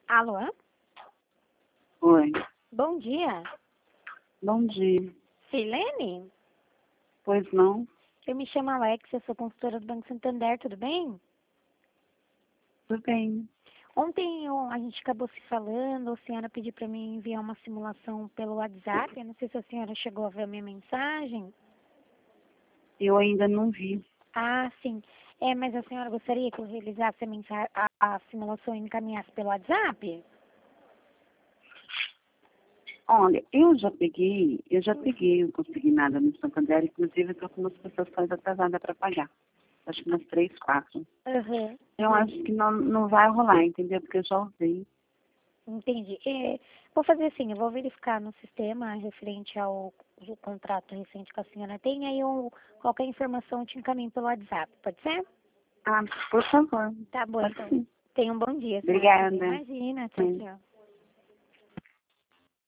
Alô? Oi, Bom dia. bom dia. Silene? Pois não? Eu me chamo Alex, eu sou consultora do Banco Santander, tudo bem? Tudo bem. Ontem a gente acabou se falando, a senhora pediu para mim enviar uma simulação pelo WhatsApp, eu não sei se a senhora chegou a ver a minha mensagem. Eu ainda não vi. Ah, sim. Mas a senhora gostaria que eu realizasse a simulação e encaminhasse pelo WhatsApp? Olha, eu já peguei o consignado no Santander, inclusive eu estou com umas prestações atrasadas para pagar. Acho que umas 3, 4. Aham. Eu acho que não vai rolar, entendeu? Porque eu já usei. Entendi. Vou fazer assim, eu vou verificar no sistema referente ao contrato recente que a senhora tem, aí qualquer informação eu te encaminho pelo WhatsApp, pode ser? Ah, por favor. Tá bom, Pode então. sim. Tenha um bom dia, senhora. Obrigada. Imagina, tchau, tchau.